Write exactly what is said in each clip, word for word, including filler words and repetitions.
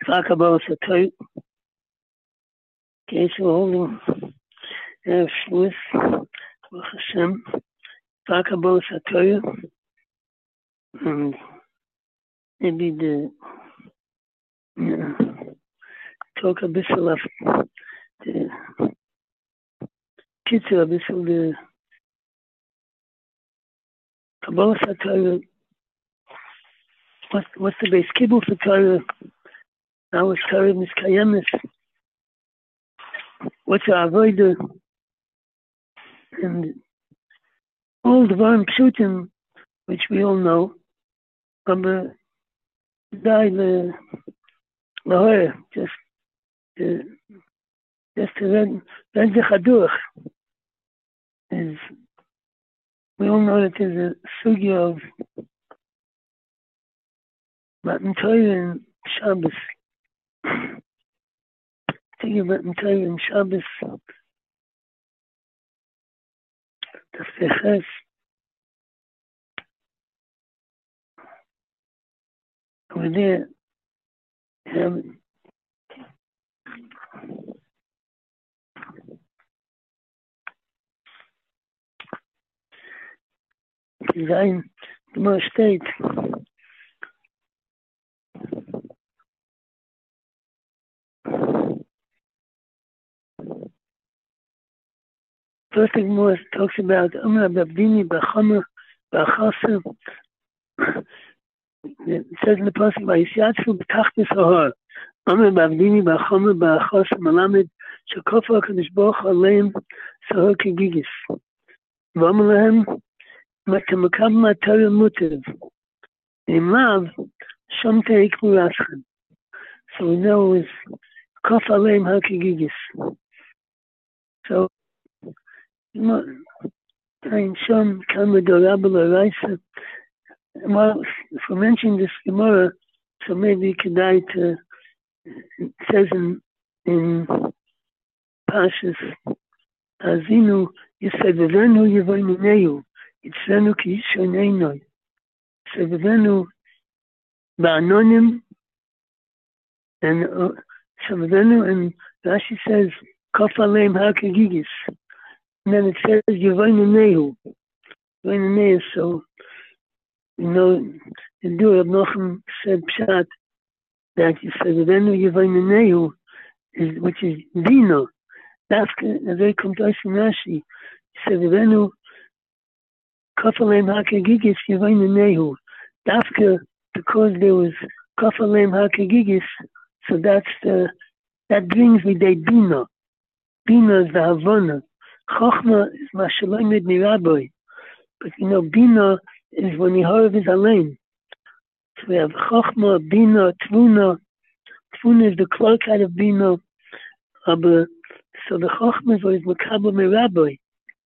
Kabbalah Satori. Okay, so holding Erev Shavuos, Baruch Hashem, Kabbalah Satori, and maybe the uh, talk a bit of the Kitzur, a bit of the Kabbalah Satori. What, what's the base Kibbutz for Torah? Now it's Torah Miskayemis. What's our avodah? And all the Varim Pshutim, which we all know, but die the Lahore, just to just to read read the Chaduch. Is we all know that there's a sugya of Matan Torah and Shabbos. Think about Matan Torah and Shabbos. The Feches. Over there, have design the more state. First thing more talks about Umra Babdini B'Chomer B'Chaser. It says in the passage by Yishatzu B'Tachtis Hahar. Umra Babdini B'Chomer B'Chaser Malamed Shekofa HaKadosh Baruch Hu Aleim Sahar Kegigis. V'Omer Lehem Matamakav Ma'Torah Mutiv. In love, Shom Teik Muraschem. So we know it's Kof Aleim HaKegigis. So Ein Shom Kama Dorabel Araisa. Well, if we mention this Gemara, so maybe Kedai to, it says in, in Pashas Azinu, Yisavivenu Yevoimineu, Yitzvenu Ki Yishoneinoi, Yisavivenu Ba'anonim, and uh, Yisavivenu, and Rashi says, Kof Aleim HaKegigis. And then it says Yevoimineu, Yevoimineu, so you know, the Dur of Nochem said Pshat that you said Venu Yevoimineu, is which is Dino. That's a very complex Rashi. He said Venu Kof Aleim HaKegigis Yevoimineu. Dafka, because there was Kof Aleim HaKegigis, so that's the that brings me the Dino. Dino is the Havana. Chochma is Mashalomid Miraboy. But you know, Bina is when Yehorav is Alein. So we have Chochma, Bina, Tvuna. Tvuna is the cloak out of Bina. Aber, so the Chochma is what is Makabel Miraboy.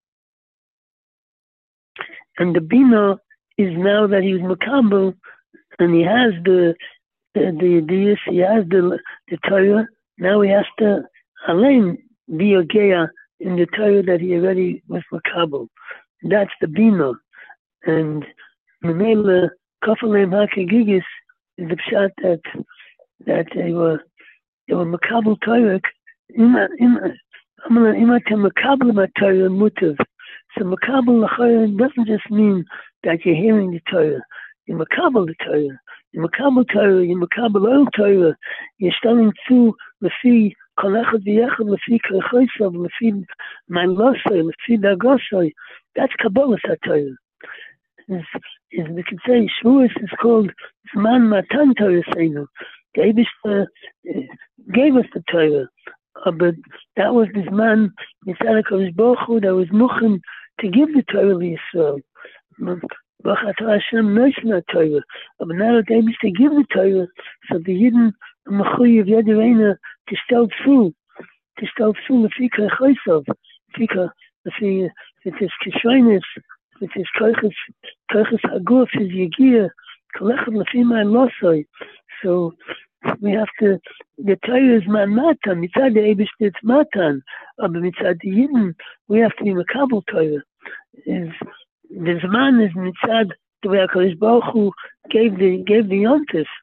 And the Bina is now that he's Makabel, and he has the the the ideas, he has the the Torah. Now he has to Alein be a Geya in the Torah that he already was Makabel. That's the Bina. And Memela Kof Aleim HaKegigis is the pshat that that they were they were Makabel Torah. Ima ima ima te Makabel Torah Mutav. So Makabel L'chayah doesn't just mean that you're hearing the Torah. You're Makabel the Torah. You're Makabel Torah. You're Makabel all Torah. You're starting to Lefi Kol Echad V'Yechad Lefi Kerchosav Lefi Ma'alosai Lefi Dagosai. That's Kabbalah Satorah. Is is we could say Shavuos is called Zman Matan Torah Seinu. The Eibishter uh, gave us the Torah, uh, but that was this man Yitzhak HaKadosh Baruch Hu that was muchen to give the Torah to Yisrael. Baruch Atah Hashem Noishna Torah. But now that the Eibishter give the Torah, so the Yidden Mechuyev Yedereina to stell through, to stell through Lefi Kerchosav, Lefi Lefi it is Kishronis. It is Koiches, Koiches Haguf is Yegir, Kolechad Lefi Ma'alosai. So we have to, the Torah is Man Matan, Mitzad the Eibishter it's Matan, but Mitzad the Yidden, we have to be Makabel Torah. Is the Zman is Mitzad, the way HaKadosh Baruch Hu gave the, gave the Yontif,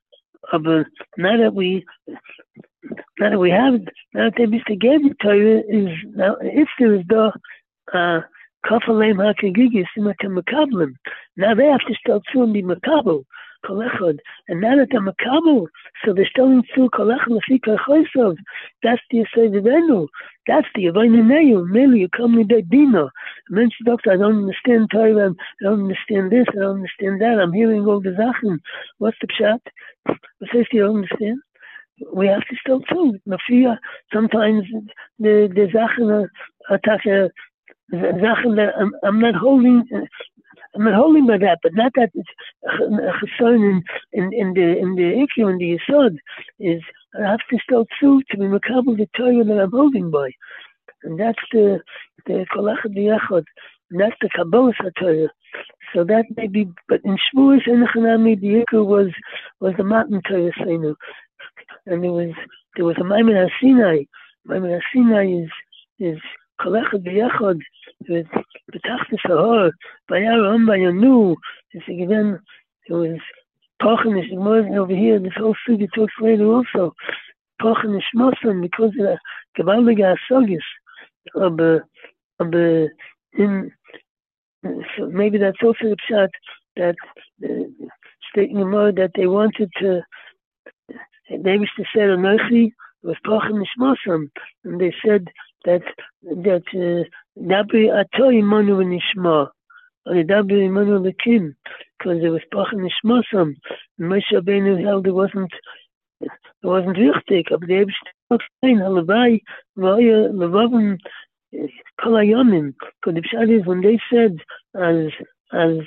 uh, but now that we, now that we have, now that they Mister gave the Torah is now if there is the uh, kafalem hakagigis imatem makablim. Now they have to start to and be makabel kolechad, and now that they're makabel, so they're starting to kolechad lefika choisov. That's the Yisrael. That's the Yavayna Neyu. Merely you come with that dino. Mention doctor, I don't understand Torah. I don't understand this. I don't understand that. I'm hearing all the Zachen. What's the pshat? What says you don't understand? We have to still too. Mafia. Sometimes the the Zachen attack. Zachen that I'm, I'm not holding. I'm not holding by that, but not that it's in, in, in the in the Ikyu and the Yisod is I have to still too to be makabel the Torah that I'm holding by, and that's the the kolachad v'yachad, and that's the Kabbalah Torah. So that may be, but in Shvuos Enochanami the Ikyu was was the Matan Torah Seinu, and there was there was a Maimon HaSinai. Maimon HaSinai is is kolachad v'yachad with B'tachtis Hahor, Bayaram, Bayanu. It's again, it was Pachan is more over here. This whole sugi talks later also. Pachan is Shmosan because of the Gavaldiga Asogis of the of the in. So maybe that's also the pshat that uh, stating more that they wanted to. They used to say Anochi was Pachan is Shmosan, and they said that that Dabri Atoy Manu Nishma, or Dabri Manu Lekim, because there was Pachan Nishmasam, and Moshe Rabbeinu held it wasn't it wasn't richtig, but they were saying Halavai Vaya Levavim Kolayonim, because the pshat is when they said as as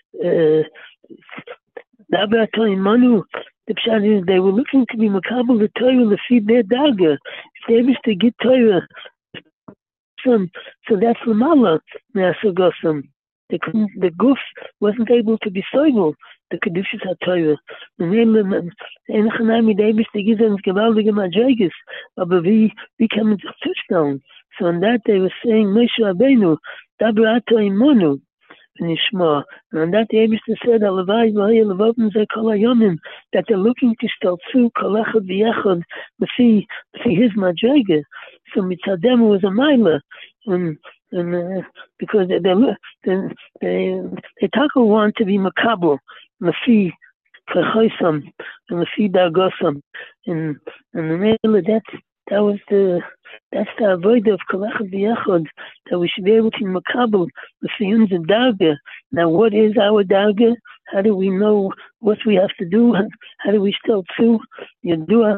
Dabri Atoy Manu, the pshat is they were looking to be makabel the Torah to feed their daga. If they wish to get Torah. So that's Lamala Nasagosam. The the goof wasn't able to be soivel the Kedushas HaTorah. The name of Enochanami Davis the Gizans Gavaldige Madregas, but we became a touchdown. So on that they were saying Moshe Rabbeinu, Dabrato Imonu, Nishma. And on that the Eibishter said, Alavai Vahaya Levavim Zekol Hayonim, that they're looking to start through Kolechad V'yachad, see see his Madrega. So Mitzadem was a Maila, and and uh, because they they they they talk want to be makabel, Mafi Kachosam, and Mafi Dargosam, and and the Maila that that was the that's the avoid of Kolechad V'yachad, that we should be able to makabel the Fiyun's and Darga. Now, what is our Darga? How do we know what we have to do? How do we still to Yadua?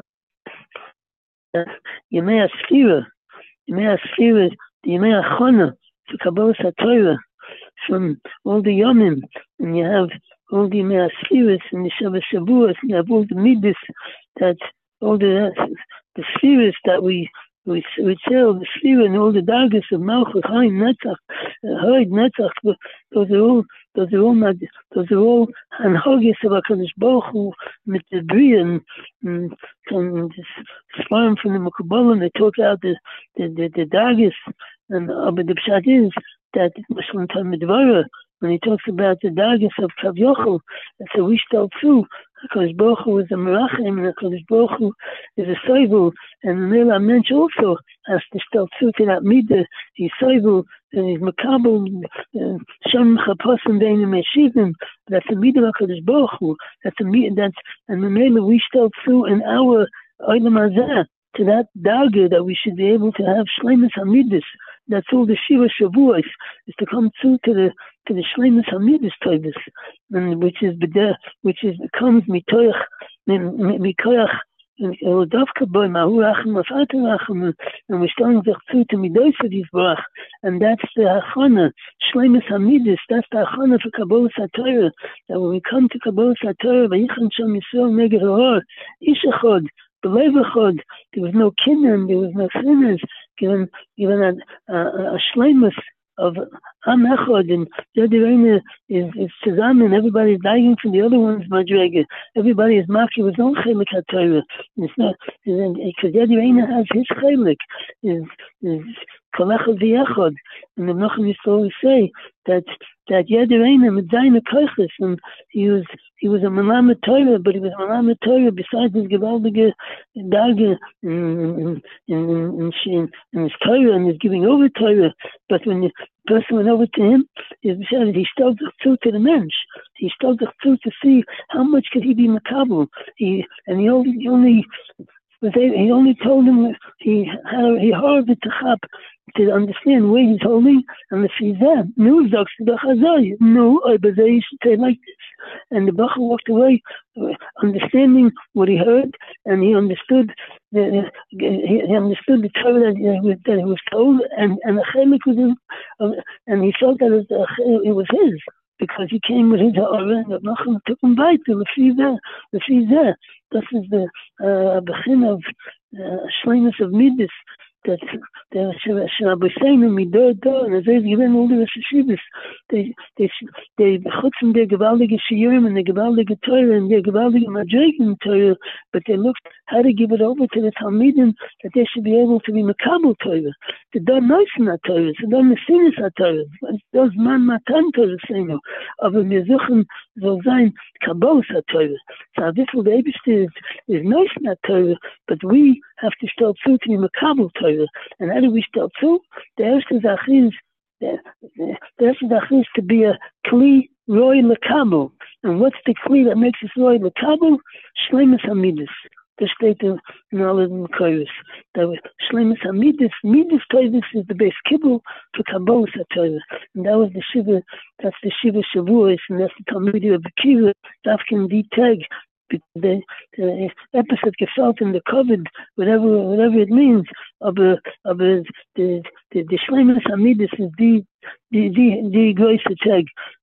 Yemei Asfira, Yemei Asfira, the Yemei Achona, to Kabbalah Torah, from all the Yomim, and you have all the Yemei Asfiras, and the Shabbat Shavuos, and you have all the Midas, that all the the spheres that we we we tell the sphere and all the daggers of Malchus, Haim, Netzach, Hoid, Netzach, those are all those are all not those are all Hanhogis of HaKadosh Baruch Hu with the Bria and and this farm from the Mekubalim. They talk out the the the, the daggers, and uh, but the pshat is that Muslim Talmud Dvara, when he talks about the daggers of Kav Yochel, it's a wish to through. HaKadosh Baruch Hu is a Merachim, and HaKadosh Baruch Hu is a Soivel, and the Mela Mensch also has to start through to that Midah, he's Soivel, and he's Makabel, Shem Chaposim Beinim Yeshivim, that's a Midah of HaKadosh Baruch Hu, that's a Midah, that's, and the Mela we start through in our Olam Hazeh, to that Darga that we should be able to have Shleimus HaMidas. That's all the Shiva Shavuos is to come through to the to the Shleimus HaMidas Toivus, and which is which is comes mitoich mikoich Dovka boy Mahu Rachim Mafat Rachim, and we're starting to through to Midos of Yisbarach, and that's the Hachana Shleimus HaMidas. That's the Hachana for Kabbalah Torah. That when we come to Kabbalah Torah, Vayichan Sham Yisrael Neged Ha'or Ishachod. There was no kinnan, there was no sinners, given given a, a, a shleimus of Am Echad, and Yadi Reina is, is zusammen, everybody's dying for the other one's Madrega. Everybody is Maki with his own Chelik HaTorah. It's not, because Yadi Reina has his Chelik, is, is Kolechad V'Echad. And the Menachem used to always say that, that Yadi Reina, Medzayin HaKoiches, and he was, he was a Malamed Torah, but he was a Malamed Torah besides his Gewaldige Darge in, in, in, in, in his Torah, and his giving over Torah. But when the person went over to him, he said he stellt sich zu to the mensch. He stellt sich zu to see how much could he be makabel. He and he only he only he only told him he had he heard it to chap to understand where he's holding, and if he's there, no, sagst du doch azay, no, I but they should say like this. And the Bacha walked away, uh, understanding what he heard, and he understood the uh, he, he understood the Torah that, uh, that he was told, and and the chelik was his, uh, and he felt that it, uh, it was his because he came with his ha'ara, and the Bacha took him by to the there, the there. This is the uh, begin of uh, shleimus of midas. That the Shnabuseinu midor do, and as they given all the Shivas, they they they chutzim their gewaldige shiurim and the gewaldige Torah and their gewaldige madregen Torah, but they looked how to give it over to the Talmidim that they should be able to be makabel Torah. They don't know that Torah, they don't know that Torah. Those man matan Torah seinu, aber wir suchen soll sein kabos Torah. So this will the Eibishter is is nice that Torah, but we have to start to be makabel Torah. And how do we start to? The erste Sache is the, the, the erste Sache is to be a kli roy lekabel. And what's the kli that makes us roy lekabel? Shleimus hamidus. The state of knowledge and Koros. The Shleimus hamidus, midus Toivus is the base kibble for kabbalah Torah. And that was the shiva. That's the shiva shavuos, and that's the Talmudim of the Kiva. Dafkin D tag. The, the episode gefällt in the COVID, whatever whatever it means, aber aber the the the Shleimus Hamidus is the the the the größte Tag.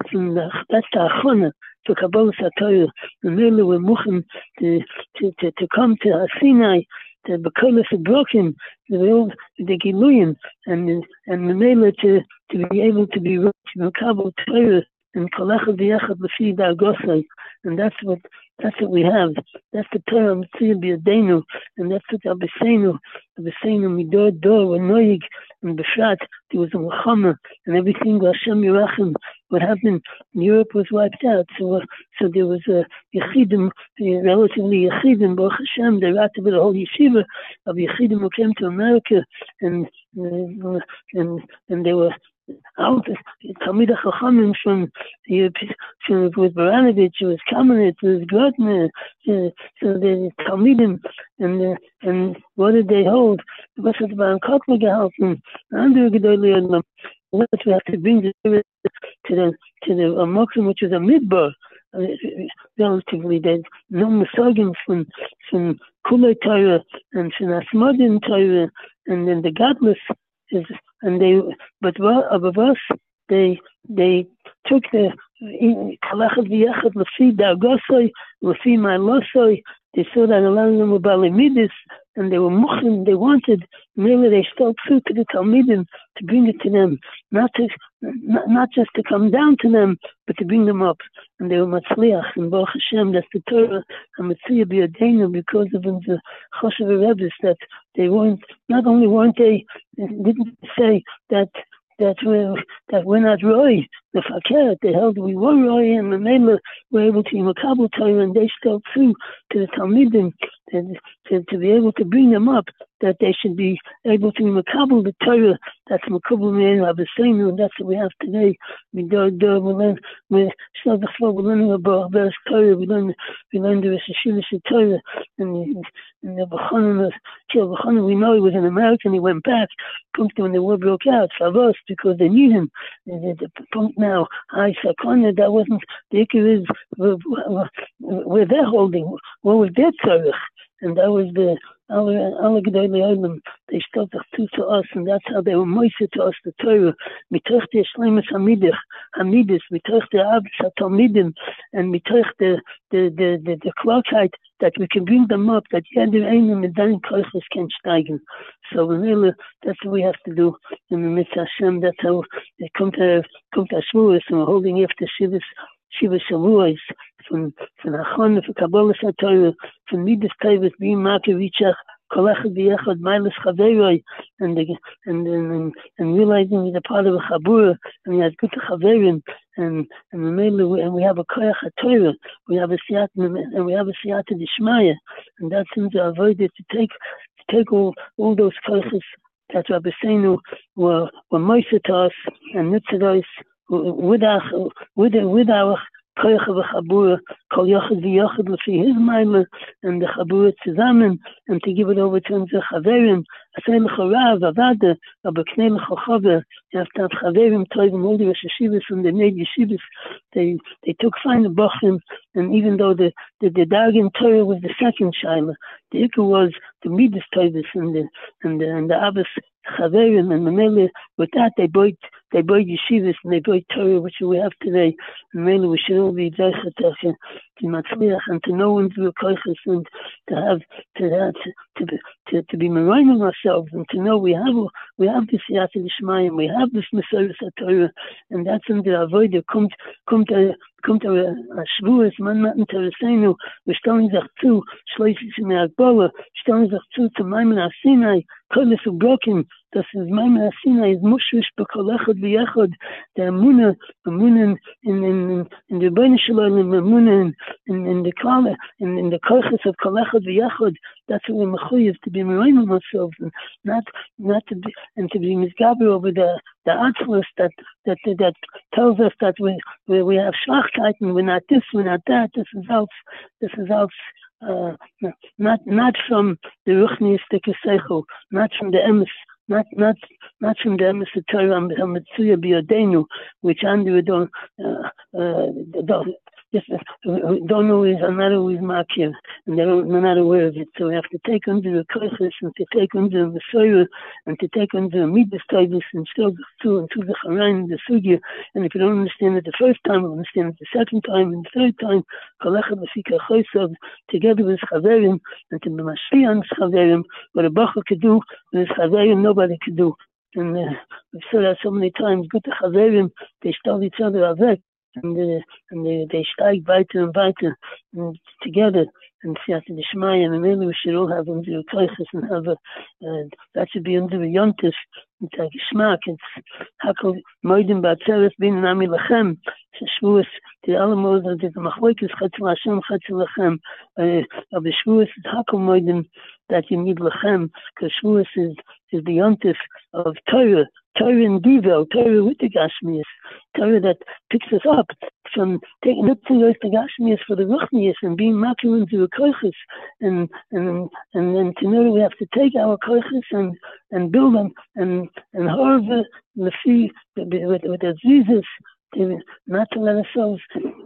That's the Achona for Kabbalah Torah. And really we're muchen to to to to come to Sinai. The Bekolos are broken, the the Giluyin, and and the Mela to to be able to be rich in Kabbalah Torah and Kolechad V'Echad L'fi Dargosai, and that's what. That's what we have. That's the Torah Mitzvah B'Yadeinu, and that's what Abbeseinu, Abbeseinu Midor Dor Noig, and Befrat. There was a Muhammad, and everything was Hashem Yerachim. What happened in Europe was wiped out. So, uh, so there was a Yechidim, uh, relatively Yechidim, Baruch Hashem. They wrapped up the whole yeshiva of Yechidim who came to America, and uh, and and they were. Out Talmid HaChachamim from from with Baranovich, it was Kamenetz, it was Grotner, uh, so the Talmidim, and uh, and what did they hold? Was it about Kotler gehalten? Andere Gedolei what we have to bring the, to the to the Amokim, which was a midbar, uh, relatively. There's no misogyn from from Kulei Torah and from Asmodin Torah, and then the godless. Is, and they, but above us, they they took the Kolechad V'Echad L'fi Dargosai, L'fi Ma'alosai. They saw that a lot of them were Balimidis, and they were muchim. They wanted, maybe they stole through to the Talmidim to bring it to them, not to not, not just to come down to them, but to bring them up. And they were Matzliach, and Baruch Hashem, that's the Torah, and Mitzvah B'Yadeinu, because of the Choshev Rebbe's, that they weren't, not only weren't they, they didn't say that that we're, that we're not Roy, the Fakir, they held we were Roy, and the Mela were able to be Makabel Torah, and they stole through to the Talmidim to, to, to be able to bring them up, that they should be able to be Makabel the Torah, that's Makabel Me'en Abbeseinu, and that's what we have today. We do, do, we learn, we start the flow, we're learning about Beres Torah, we learn, we learn the Rishashivish Torah, and, and the Bachanan, Bachanan, we know he was an American, he went back, when the war broke out, for us, because they need him. The, the, the point now, I Sakona, that wasn't, the issue is, where they're holding, what was their Torah? And that was the alle, alle Gedele Olam, they stellt sich zu zu us, and that's how they were moise to us, the Torah, mitoch the Shleimus Hamidich, Hamidis, mitoch the Abs HaTalmidim, and mitoch the, the, the, the, the Klokheit, that we can bring them up, that jeder eine mit deinen Koiches can steigen. So really, that's what we have to do in the Mitzvah Hashem. That's how it comes to, come to Shavuos, and we're holding after Shivas, Shivas Shavuos, from, from Achon, from Kabbalah HaTorah, from Midas Tevis, being Makavichach, Kolachad V'yechad, Milas Chaveroi, and, and, and, and realizing he's a part of a Chabura, and he has good Chaverim, and and we and we have a koyach HaTorah, we have a siyat and we have a siyata d'shmaya, and that seems to avoid it to take to take all all those koyachs that Rabbi Seinu were were moised to us and nutzedos with our with with our koyach of Chabura, kol yochad v'yochad l'fi his maimer, and the Chabura zusammen, and to give it over to unsere Chaverim. Asay l'chorav avada, aber knei l'chochaver. You have to have Chaverim toivim, all the Rosh Yeshivas and the Neid Yeshivas. They they took fine bochim, and even though the the, the Dargin Torah was the second shaila, the Ikka was the Midas Toivus and the and the and the Abbas Chaverim, and Mamele, with that they bought they bought Yeshivas and they bought Torah, which we have today. And Mamele, we should all be zeichet to Matzliach and to know and to koiches and to have to have to to, to, to be maraining ourselves and to know we have we have this Siyata D'Shmayim, we have this Mesoros HaTorah, and that's in the avodah. Kommt kommt a kommt a Shavuos, man matten Tereseinu, wir stellen sich zu, schleusig in der Akbala, stellen sich zu zu Maimon HaSinai, Kolis Ubrokim, das ist Maimon HaSinai, is Mushrish B'Kolechad V'Yechad, der Amunah, Amunah in in in the Rebbeinu Shalom, Amunah in in the Klala, in in the Koiches of Kolechad V'Yechad. That's what we're mechuyev to be maraining ourselves, and not not to be and to be misgaber over the the atzlus that that that tells us that we we, we have Schlachkeit and we're not this, we're not that. This is out. This is out. Uh, not not from the ruchniistic seichel, not from the emes, not not not from the emes Torah Hametzuya B'Yodenu, which Andrew don't uh, uh, don't. Yes, don't always, are not always makir, and they don't, they're not aware of it. So we have to take under the koiches and to take under the soil and to take under the midas tavis and still to and to the charain, the sugya. And if you don't understand it the first time, you understand it the second time and the third time. Kolechad l'fika choisav, together with chaverim, and to be mashpi on chaverim, what a bacha could do with chaverim, nobody could do. And uh, we've said that so many times. Good to chaverim, they stole each other avek. And, uh, and they, they steig weiter and weiter and together and Siyata D'Shmaya, and maybe we should all have under the koiches and have a, uh, that should be under the yontif. It's like a schmack. It's hakol moedim ba'atzeres bin nami lachem. Shavuos, the alamos of the machloikis chetzel Hashem chetzel lachem. Of the Shavuos is hakol moedim that you need lachem, because Shavuos is is the yontif of Torah. Torah and Divel, Torah with the Gashmias, Torah that picks us up from taking up to the Gashmias for the Ruchnias and being makir into the koiches, and and and then to know that we have to take our koiches and and build them and and harvest the sea with with the Jesus, to not to let ourselves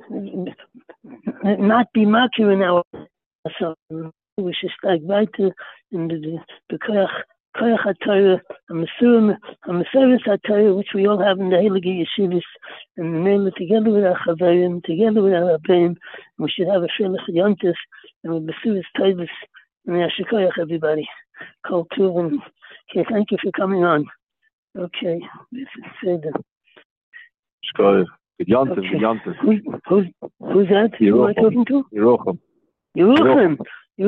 not be makir in our ourselves. We should start weiter in the the koich. Koyach HaTorah, HaMesurim, HaMesoros HaTorah, which we all have in the Heilige Yeshivas, and the name together with our Chaverim, together with our Rabbeim, we should have a Shelach Yontif, and with Mesuros Toivus, and Yashikoyach, everybody. Kol Tuvim. Okay, thank you for coming on. Okay, this is Seder. Shkoyach. Yontif, Yontif. Who's, who's, who's that? Who am I talking to? Yerucham. Yerucham.